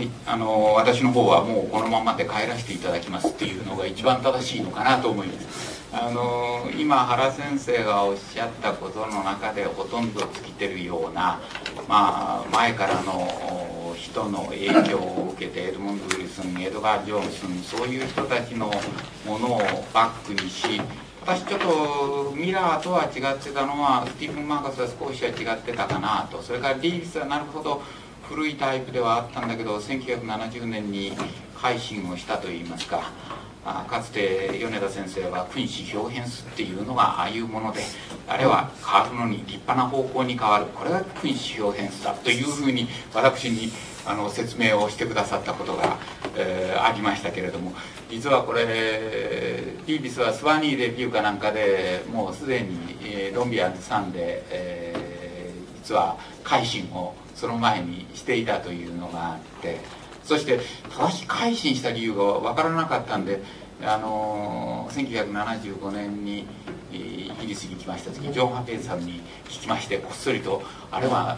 私の方はもうこのままで帰らせていただきますっていうのが一番正しいのかなと思います。今原先生がおっしゃったことの中でほとんど尽きてるような、前からの人の影響を受けてエドモンド・ウィルソン、エドガー・ジョンソン、そういう人たちのものをバックにし、私ちょっとミラーとは違ってたのはスティーブン・マーカスは少しは違ってたかなと。それからデイビスはなるほど古いタイプではあったんだけど1970年に改心をしたといいますか、かつて米田先生は君子表変数っていうのがああいうもので、あれは変わるのに立派な方向に変わる、これが君子表変数だというふうに私に説明をしてくださったことが、ありましたけれども、実はこれデイビスはスワニーレビューかなんかでもうすでに、ロンビアンズさんで、実は改心をその前にしていたというのがあって、そして正しい改心した理由が分からなかったんで、1975年にイギリスに来ました時ジョン・ハペイさんに聞きまして、こっそりとあれは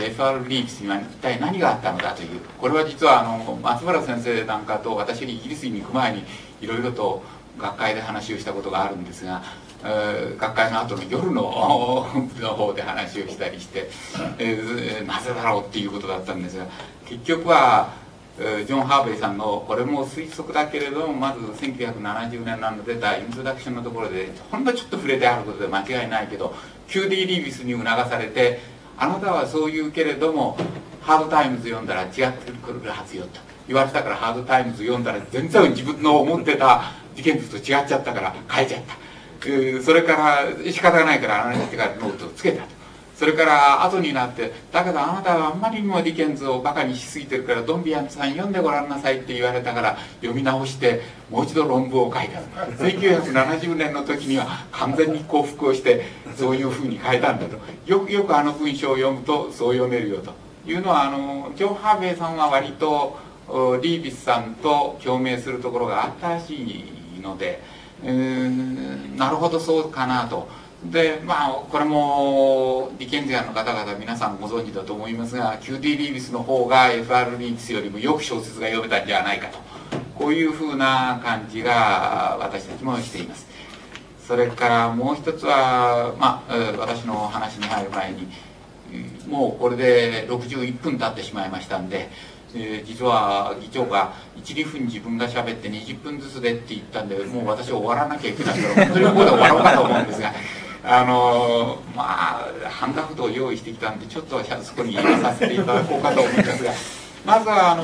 FR リーブスには一体何があったのかという、これは実は松原先生なんかと私にイギリスに行く前にいろいろと学会で話をしたことがあるんですが、学会の後の夜の方で話をしたりして、なぜだろうっていうことだったんですが、結局はジョン・ハーベイさんのこれも推測だけれども、まず1970年の出たイントロダクションのところでほんのちょっと触れてあることで間違いないけど、QD リービスに促されて、あなたはそう言うけれどもハードタイムズ読んだら違ってくるはずよと言われたから、ハードタイムズ読んだら全然自分の思ってた事件物と違っちゃったから変えちゃった。それから仕方がないからあなたがノートをつけたと。それから後になって、だけどあなたはあんまりにもディケンズをバカにしすぎてるからドンビアンツさん読んでごらんなさいって言われたから読み直してもう一度論文を書いた。1970年の時には完全に降伏をしてそういうふうに変えたんだと。よくあの文章を読むとそう読めるよというのは、ジョン・ハーベイさんは割とリービスさんと共鳴するところがあったらしいので、なるほどそうかなと。でこれもディケンズアンの方々皆さんご存知だと思いますが、 QD リービスの方が FR リービスよりもよく小説が読めたんじゃないかと、こういうふうな感じが私たちもしています。それからもう一つは、私の話に入る前にもうこれで61分経ってしまいましたんで、実は議長が 1,2 分自分が喋って20分ずつでって言ったんで、もう私は終わらなきゃいけないから本当にここで終わろうかと思うんですが、ハンダフトを用意してきたんでちょっとそこに入れさせていただこうかと思いますが、まずは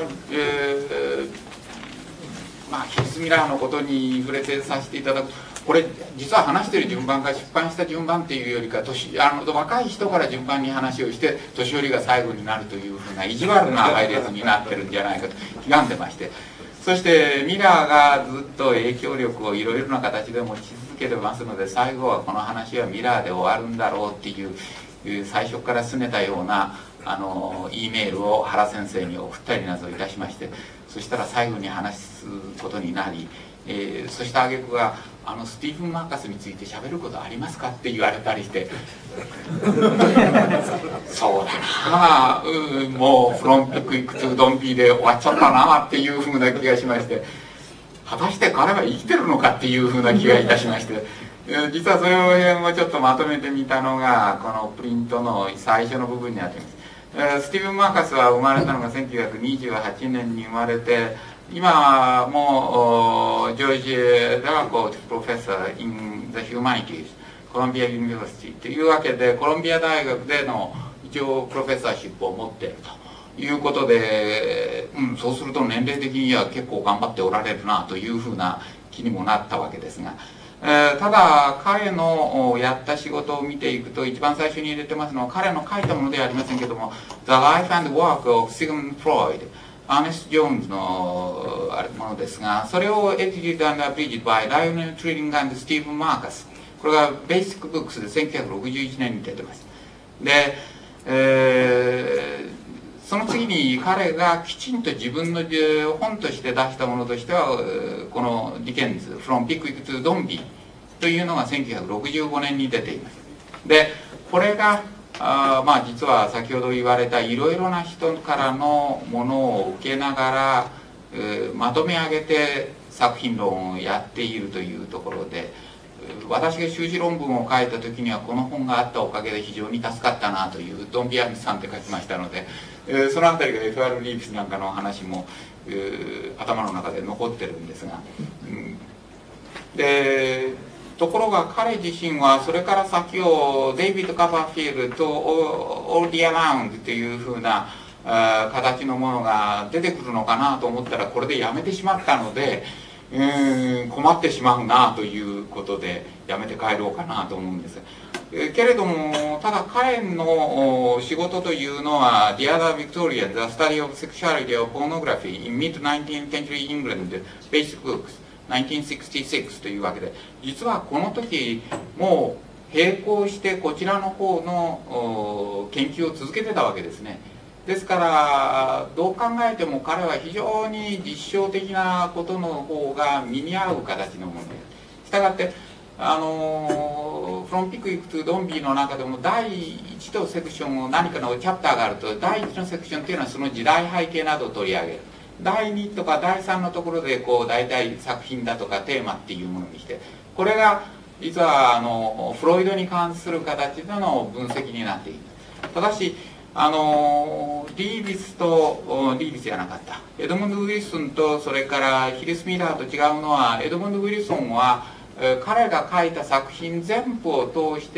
ヒルス・ミラーのことに触れてさせていただく。これ実は話している順番が出版した順番っていうよりか若い人から順番に話をして年寄りが最後になるというふうな意地悪な配列になってるんじゃないかと気がんでまして、そしてミラーがずっと影響力をいろいろな形で持ち続けてますので、最後はこの話はミラーで終わるんだろうっていう最初から拗ねたようなEメールを原先生に送ったりなどいたしまして、そしたら最後に話すことになり、そして挙句がスティーブン・マーカスについて喋ることありますかって言われたりしてそうだな、もうフロンピックイクトゥドンピーで終わっちゃったなっていうふうな気がしまして、果たして彼は生きてるのかっていうふうな気がいたしまして、実はそれをちょっとまとめてみたのがこのプリントの最初の部分になっています。スティーブン・マーカスは生まれたのが1928年に生まれて、今はもうジョージ・ラーコープロフェッサー in the Humanities コロンビア・ユニバーシティというわけで、コロンビア大学での一応プロフェッサーシップを持っているということで、そうすると年齢的には結構頑張っておられるなというふうな気にもなったわけですが、ただ彼のやった仕事を見ていくと、一番最初に入れてますのは彼の書いたものではありませんけども The Life and Work of Sigmund Freud、アーネスト・ジョーンズのものですが、それをエディティッド&アブリッジド by ライオネル・トゥリング&スティーブン・マーカス、これがベーシックブックスで1961年に出てます。で、その次に彼がきちんと自分の本として出したものとしては、このディケンズ「From Pickwick to Dombey」というのが1965年に出ています。でこれがまあ実は先ほど言われたいろいろな人からのものを受けながら、まとめ上げて作品論をやっているというところで、私が修士論文を書いた時にはこの本があったおかげで非常に助かったなという、ドン・ビアミスさんって書きましたので、そのあたりが FR リーブスなんかの話も頭の中で残ってるんですが、でところが彼自身はそれから先をデイビッド・カバーフィールドとオーディア・ラウンドというふうな形のものが出てくるのかなと思ったら、これでやめてしまったので、困ってしまうなということでやめて帰ろうかなと思うんです。けれども、ただ彼の仕事というのは The Other Victorians, The Study of Sexuality or Pornography in Mid-19th Century England, Basic Books1966というわけで、実はこの時もう並行してこちらの方の研究を続けてたわけですね。ですからどう考えても彼は非常に実証的なことの方が身に合う形のものです。したがってFrom Pickwick to Dombeyの中でも第1のセクションを何かのチャプターがあると、第1のセクションというのはその時代背景などを取り上げる。第2とか第3のところでこう大体作品だとかテーマっていうものにして、これが実はフロイドに関する形での分析になっている。ただしリービスじゃなかった、エドモンド・ウィルソンとそれからヒルス・ミラーと違うのは、エドモンド・ウィルソンは彼が書いた作品全部を通して、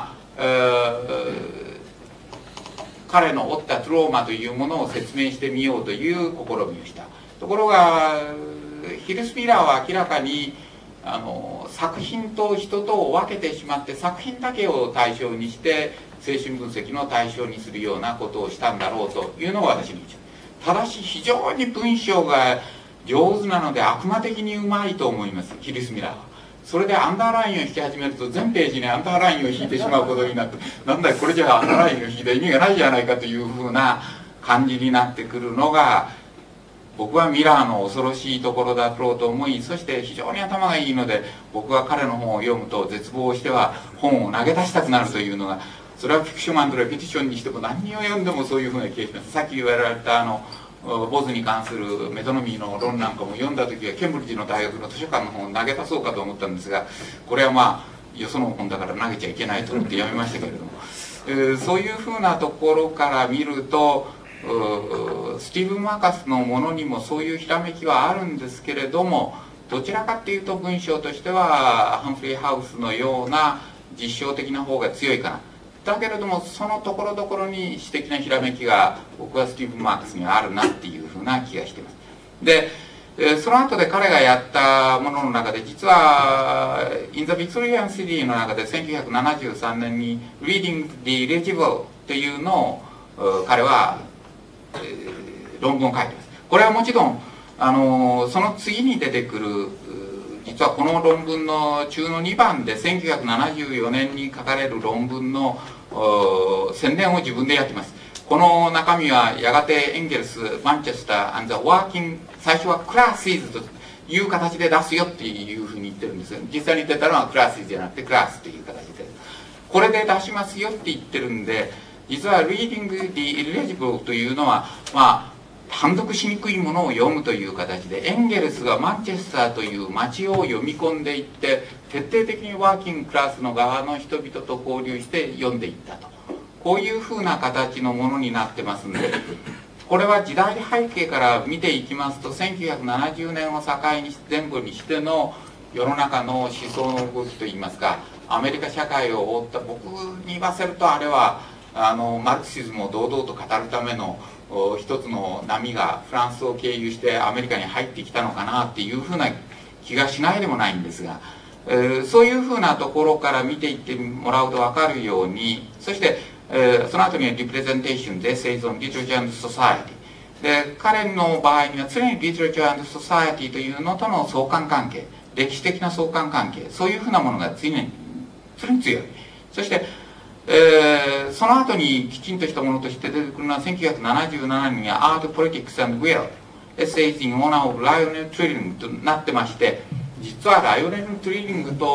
彼の負ったトローマというものを説明してみようという試みをした。ところがヒルス・ミラーは明らかに作品と人とを分けてしまって、作品だけを対象にして精神分析の対象にするようなことをしたんだろうというのが私の印象。ただし非常に文章が上手なので悪魔的にうまいと思います、ヒルス・ミラーは。それでアンダーラインを引き始めると全ページにアンダーラインを引いてしまうことになって、なんだこれじゃあアンダーラインを引いた意味がないじゃないかというふうな感じになってくるのが、僕はミラーの恐ろしいところだろうと思い、そして非常に頭がいいので、僕は彼の本を読むと絶望しては本を投げ出したくなるというのが、それはフィクション&レペティションにしても何を読んでもそういうふうな気がします。さっき言われたボズに関するメトノミーの論なんかも読んだ時はケンブリッジの大学の図書館の本を投げ出そうかと思ったんですが、これはよその本だから投げちゃいけないと思ってやめましたけれども、そういうふうなところから見るとスティーブン・マーカスのものにもそういうひらめきはあるんですけれども、どちらかっていうと文章としてはハンフリー・ハウスのような実証的な方が強いかな。だけれどもそのところどころに詩的なひらめきが僕はスティーブン・マークスにはあるなっていうふうな気がしています。でその後で彼がやったものの中で、実は「In the Victorian City」の中で1973年に「Reading the Illegible」というのを彼は論文を書いています。これはもちろんその次に出てくる、実はこの論文の中の2番で1974年に書かれる論文の宣伝を自分でやっています。この中身はやがてエンゲルス、マンチェスター、and the working、最初はクラスイズという形で出すよっていうふうに言ってるんです。実際に出たのはクラスイズじゃなくてクラスという形で、これで出しますよって言ってるんで、実は Reading the Illegible というのは判読しにくいものを読むという形で、エンゲルスがマンチェスターという街を読み込んでいって、徹底的にワーキングクラスの側の人々と交流して読んでいったと、こういうふうな形のものになってますんで、これは時代背景から見ていきますと、1970年を境に前後にしての世の中の思想の動きといいますか、アメリカ社会を覆った、僕に言わせるとあれはマルクシズムを堂々と語るための一つの波がフランスを経由してアメリカに入ってきたのかなっていうふうな気がしないでもないんですが、そういうふうなところから見ていってもらうと分かるように、そしてその後にはリプレゼンテーションで生存リトルチャー&ソサエティで、彼の場合には常にリトルチャー&ソサエティというのとの相関関係、歴史的な相関関係、そういうふうなものが常に強い。そしてその後にきちんとしたものとして出てくるのは1977年には Art, Politics and Will Essays in Honor of Lionel Trilling となってまして、実はライオネル・トゥリリングとフ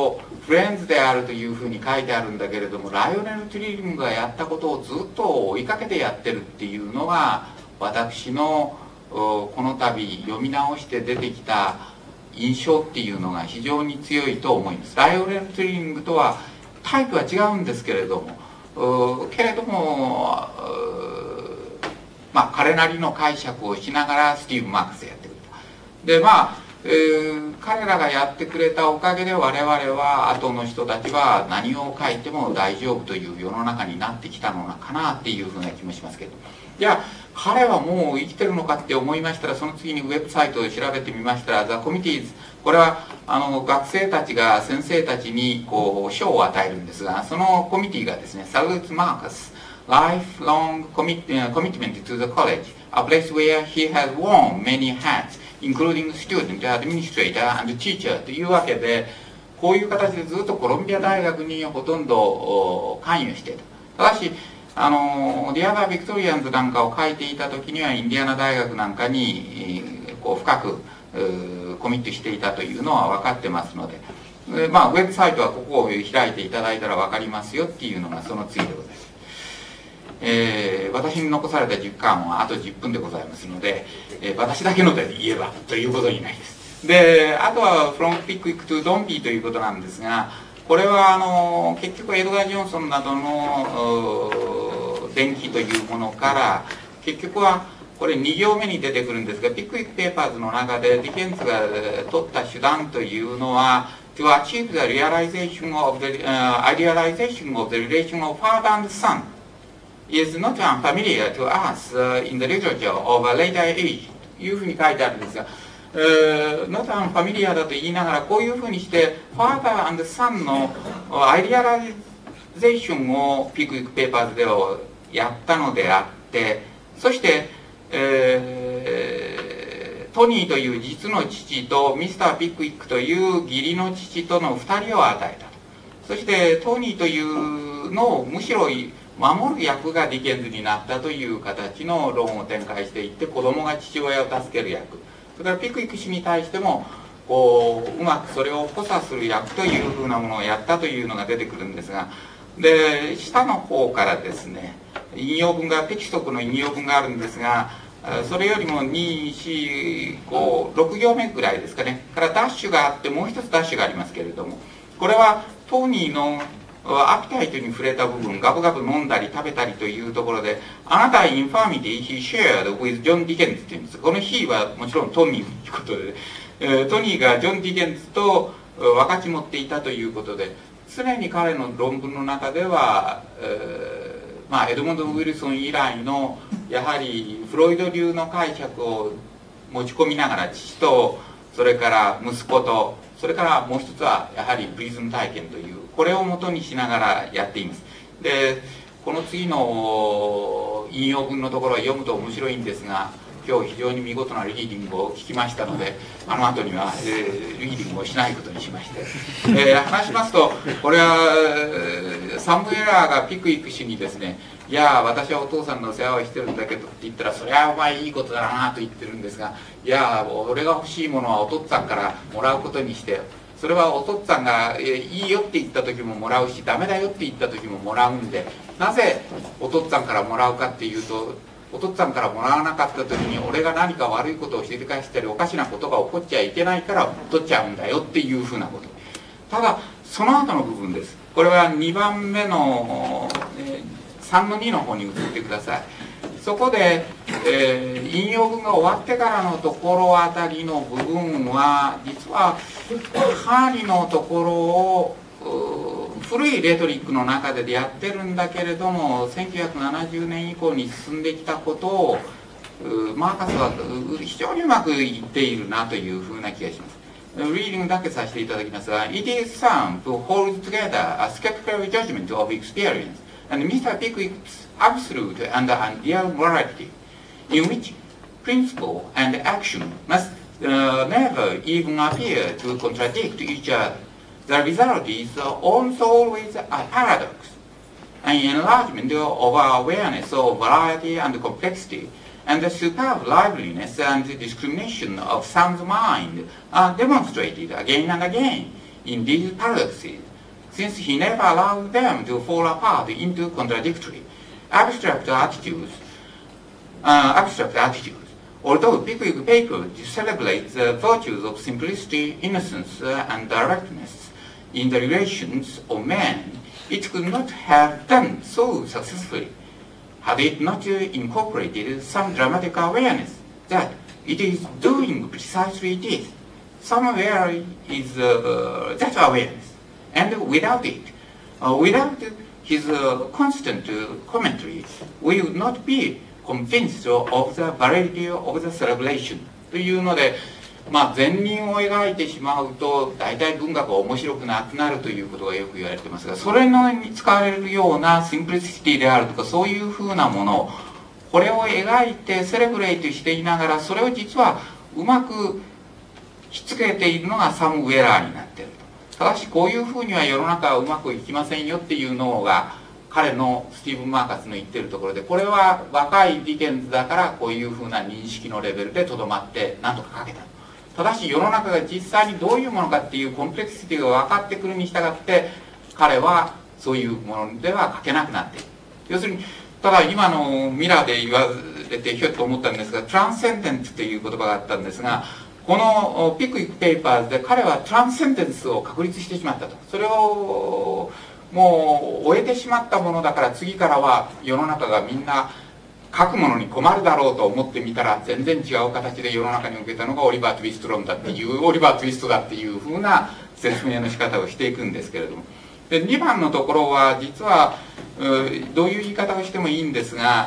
フレンズであるというふうに書いてあるんだけれども、ライオネル・トゥリリングがやったことをずっと追いかけてやってるっていうのが私のこの度読み直して出てきた印象っていうのが非常に強いと思います。ライオネル・トゥリリングとはタイプは違うんですけれども、まあ彼なりの解釈をしながらスティーブ・マークスやってくれた。でまあ彼らがやってくれたおかげで我々は後の人たちは何を書いても大丈夫という世の中になってきたのかなっていうふうな気もしますけど、じゃあ彼はもう生きてるのかって思いましたら、その次にウェブサイトを調べてみましたら、ザ・コミティーズ、これは学生たちが先生たちにこう賞を与えるんですが、そのコミティがですね、サルーツ・マーカスLifelong commitment to the college, a place where he has worn many hats, including student, administrator, and teacher というわけで、こういう形でずっとコロンビア大学にほとんど関与していた。ただし、ディアガー・ビクトリアンズなんかを書いていた時には、インディアナ大学なんかにこう深くコミットしていたというのは分かってますので、まあ、ウェブサイトはここを開いていただいたら分かりますよっていうのがその次でございます。私に残された時間はあと10分でございますので、私だけので言えばということになります。で、あとは From Pickwick to Dombey ということなんですが、これは結局エドガー・ジョンソンなどの伝記というものから結局はこれ2行目に出てくるんですが、ピックウィック・ペーパーズの中でディケンズが取った手段というのは To achieve the realization of the idealization of the relation of father and son is not unfamiliar to us in the literature of a later age というふうに書いてあるんですが、not unfamiliar だと言いながらこういうふうにしてファーダー and son のアイデアライゼーションをピックウィック・ペーパーズではやったのであって、そして、トニーという実の父とミスター・ピックウィックという義理の父との2人を与えたと。そしてトニーというのをむしろ守る役がディケンズになったという形の論を展開していって、子供が父親を助ける役、それからピックウィック氏に対してもこううまくそれを補佐する役というふうなものをやったというのが出てくるんですが、で下の方からですね、引用文がテキストの引用文があるんですが、それよりも6行目ぐらいですかねからダッシュがあって、もう一つダッシュがありますけれども、これはトニーのアピタイトに触れた部分、ガブガブ飲んだり食べたりというところで、あなたはインファミティ he shared with John Dickens っていうんです。この he はもちろんトニーということで、トニーがジョン・ディケンズと分かち持っていたということで、常に彼の論文の中では、まあ、エドモンド・ウィルソン以来のやはりフロイド流の解釈を持ち込みながら、父とそれから息子と、それからもう一つはやはりプリズム体験という、これを元にしながらやっています。でこの次の引用文のところは読むと面白いんですが、今日非常に見事なリーディングを聞きましたので、あの後には、リーディングをしないことにしまして、話しますと、これはサム・エラーがピクイック氏にですね、いや私はお父さんの世話をしてるんだけどって言ったら、それはお前いいことだなと言ってるんですが、いや俺が欲しいものはお父さんからもらうことにして、それはお父さんがいいよって言った時ももらうし、ダメだよって言った時ももらうんで、なぜお父さんからもらうかっていうと、お父さんからもらわなかった時に俺が何か悪いことをして返したりおかしなことが起こっちゃいけないから取っちゃうんだよっていうふうなこと。ただその後の部分です。これは2番目の、3の2の方に移ってください。そこで、引用文が終わってからのところあたりの部分は実はかなりのところを古いレトリックの中でやってるんだけれども、1970年以降に進んできたことをマーカスは非常にうまく言っているなというふうな気がします。リーディングだけさせていただきますが、 It is some who hold together a skeptical judgment of experience and Mr. Pickwick's absolute and ideal morality, in which principle and action must never even appear to contradict each other. The result is also always a paradox, an enlargement of our awareness of variety and complexity, and the superb liveliness and discrimination of sound mind are demonstrated again and again in these paradoxes, since he never allowed them to fall apart into contradictory, abstract attitudes. Although Pickwick Papers celebrate the virtues of simplicity, innocence, and directness in the relations of men, it could not have done so successfully had it not incorporated some dramatic awareness that it is doing precisely this. Somewhere is that awareness, and without it, without his constant commentary, we would not be convinced of the validity of the celebration というので、善人を描いてしまうと大体文学は面白くなくなるということがよく言われてますが、それに使われるようなシンプリシティであるとか、そういうふうなもの、これを描いてセレブレイトしていながら、それを実はうまくひっつけているのがサム・ウェラーになっていると。ただしこういうふうには世の中はうまくいきませんよっていうのが彼のスティーブン・マーカスの言ってるところで、これは若いディケンズだからこういうふうな認識のレベルでとどまってなんとか書けた。ただし世の中が実際にどういうものかっていうコンプレクシティが分かってくるに従って彼はそういうものでは書けなくなっている。要するにただ今のミラーで言われてひょっと思ったんですが、トランセンデンツという言葉があったんですが、このピックウィック・ペーパーズで彼はトランセンデンスを確立してしまったと。それをもう終えてしまったものだから次からは世の中がみんな書くものに困るだろうと思ってみたら全然違う形で世の中に受けたのがオリバー・トゥイスト論だっていうオリバー・トゥイストだっていうふうな説明の仕方をしていくんですけれども、で2番のところは実はどういう言い方をしてもいいんですが、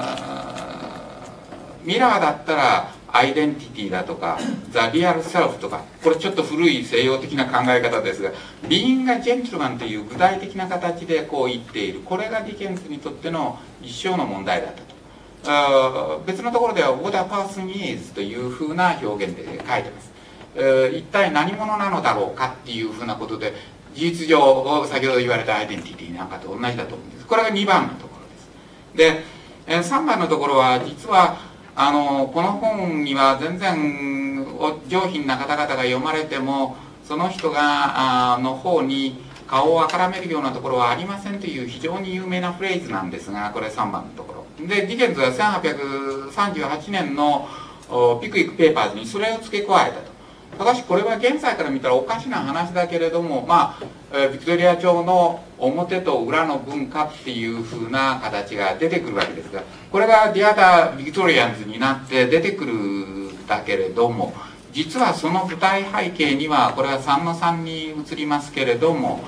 ミラーだったらアイデンティティだとかザ・リアル・セルフとか、これちょっと古い西洋的な考え方ですが、ビーイング・ジェントルマンという具体的な形でこう言っている、これがディケンズにとっての一生の問題だったと。別のところでは What a person is というふうな表現で書いてます。一体何者なのだろうかっていうふうなことで、事実上先ほど言われたアイデンティティなんかと同じだと思うんです。これが2番のところです。で3番のところは実はこの本には全然上品な方々が読まれてもその人がの方に顔をあからめるようなところはありませんという非常に有名なフレーズなんですが、これ3番のところで、ディケンズは1838年のピクイック・ペーパーズにそれを付け加えたと。ただしこれは現在から見たらおかしな話だけれども、ビクトリア朝の表と裏の文化っていう風な形が出てくるわけですが、これがディアタ・ビクトリアンズになって出てくるだけれども、実はその舞台背景にはこれは3の3に移りますけれども、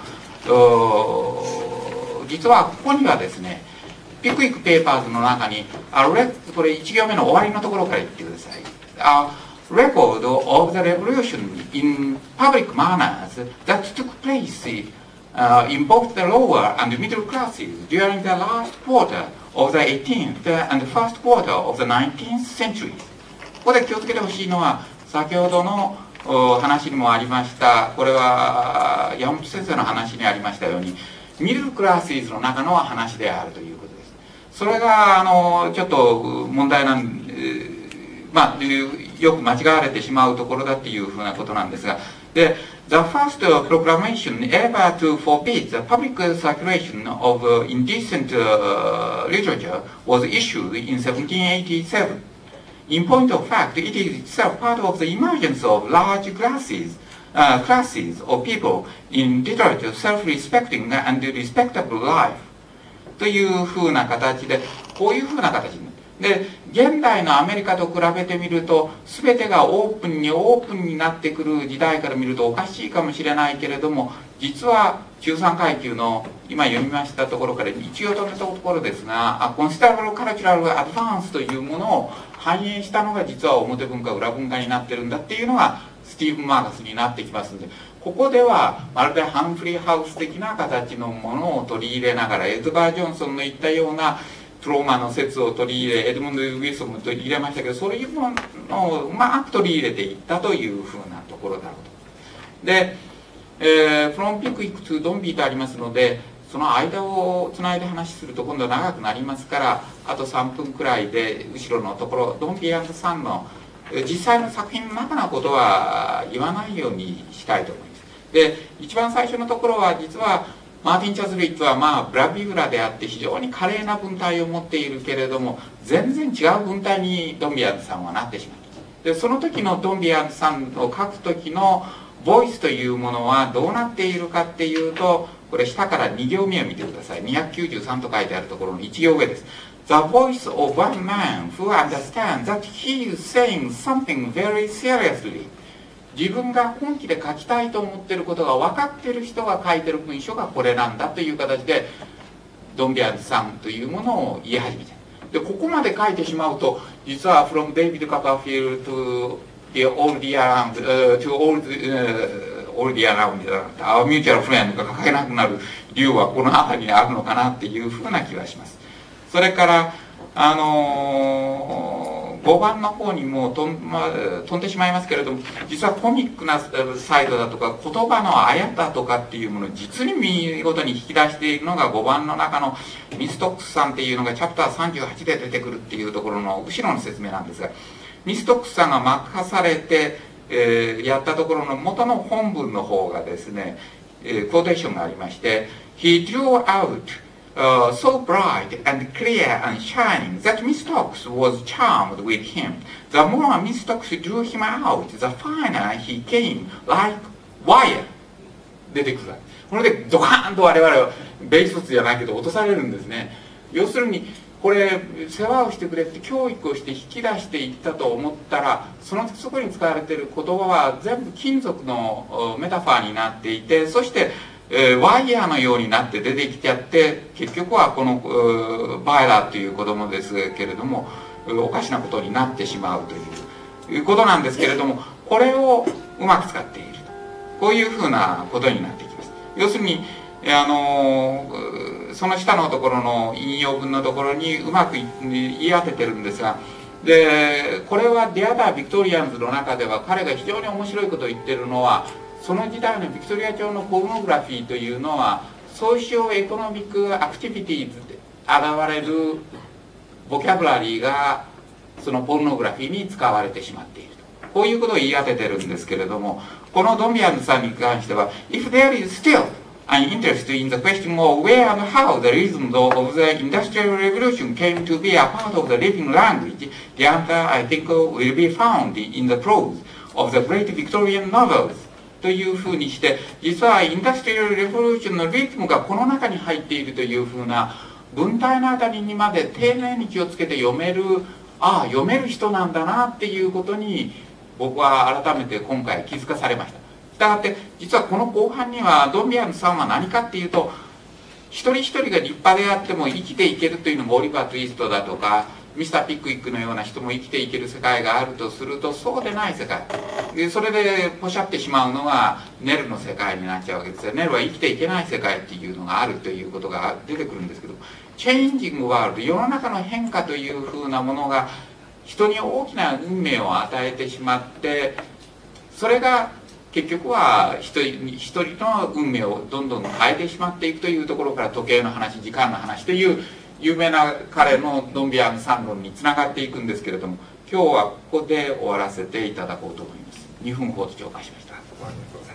実はここにはですね、ピクイック・ペーパーズの中にこれ1行目の終わりのところから言ってください。Record of the revolution in public manners that took place in both the lower and middle classes during the last quarter of the 18th and the first quarter of the 19th century。 ここで気をつけてほしいのは、先ほどの話にもありました、これは山本先生の話にありましたように、ミドルクラスの中の話であるということです。それがちょっと問題なんで、よく間違われてしまうところだっていうふうなことなんですが、で、The first proclamation ever to forbid the public circulation of indecent literature was issued in 1787. In point of fact, it is itself part of the emergence of large classes of people in literature self-respecting and respectable life. というふうな形で、こういうふうな形で、現代のアメリカと比べてみると、全てがオープンになってくる時代から見るとおかしいかもしれないけれども、実は中産階級の今読みましたところから一応止めたところですが、コンシダラブルカルチュラルアドバンスというものを反映したのが実は表文化裏文化になってるんだっていうのがスティーブン・マーカスになってきますので、ここではまるでハンフリーハウス的な形のものを取り入れながら、エドガー・ジョンソンの言ったようなトローマの説を取り入れ、エドムンド・ウィルソンも取り入れましたけど、そういうものをうまく取り入れていったというふうなところだろうと。で、from Pickwick to Dombeyとありますので、その間をつないで話すると今度は長くなりますから、あと3分くらいで後ろのところ、ドンビー&サンの実際の作品の中のことは言わないようにしたいと思います。 で一番最初のところは実はマーティン・チャズリットはブラビグラであって非常に華麗な文体を持っているけれども、全然違う文体にドンビアンズさんはなってしまった。でその時のドンビアンズさんを書く時のボイスというものはどうなっているかっていうと、これ下から2行目を見てください。293と書いてあるところの1行目です。The voice of one man who understands that he is saying something very seriously。自分が本気で書きたいと思っていることが分かっている人が書いている文章がこれなんだという形でドンビアンズさんというものを言い始めた。でここまで書いてしまうと、実は From David Copperfield to the All the Around to All the Around Our Mutual Friend が書けなくなる理由はこの辺りにあるのかなっていうふうな気がします。それから5番の方にも飛んでしまいますけれども、実はコミックなサイドだとか言葉のあやだとかっていうものを実に見事に引き出しているのが5番の中のミストックスさんっていうのがチャプター38で出てくるっていうところの後ろの説明なんですが、ミストックスさんが任されて、やったところの元の本文の方がですね、クォーテーションがありまして、He drew out、so bright and clear and shining that Miss Stokes was charmed with him. The more Miss Stokes drew him out, the finer he came, like wire. 出てくる。これでドカーンと我々はベイ卒じゃないけど落とされるんですね。要するにこれ世話をしてくれって教育をして引き出していったと思ったら、そこに使われている言葉は全部金属のメタファーになっていて、そしてワイヤーのようになって出てきちゃって、結局はこのバイラーという子供ですけれどもおかしなことになってしまうということなんですけれども、これをうまく使っていると、こういうふうなことになってきます。要するにその下のところの引用文のところにうまく言い当ててるんですが、でこれはディアダー・ビクトリアンズの中では彼が非常に面白いことを言ってるのは、その時代のビクトリア朝のポルノグラフィーというのはソーシオエコノミックアクティビティーズで現れるボキャブラリーがそのポルノグラフィーに使われてしまっていると、こういうことを言い当ててるんですけれども、このドンビアンズさんに関しては If there is still an interest in the question of where and how the rhythms of the Industrial Revolution came to be a part of the living language, the answer I think will be found in the prose of the great Victorian novelsというふうにして、実はインダストリアルレボリューションのリズムがこの中に入っているというふうな文体のあたりにまで丁寧に気をつけて読める、読める人なんだなっていうことに僕は改めて今回気づかされました。したがって実はこの後半にはドンビアンズさんは何かっていうと、一人一人が立派であっても生きていけるというのがオリバー・ツイストだとかミスター・ピックイックのような人も生きていける世界があるとすると、そうでない世界で、それでポシャってしまうのがネルの世界になっちゃうわけですよ。ネルは生きていけない世界っていうのがあるということが出てくるんですけど、チェンジングワールド、世の中の変化というふうなものが人に大きな運命を与えてしまって、それが結局は一人の運命をどんどん変えてしまっていくというところから時計の話、時間の話という有名な彼のドンビアンズ三論につながっていくんですけれども、今日はここで終わらせていただこうと思います。2分ほど超過しました。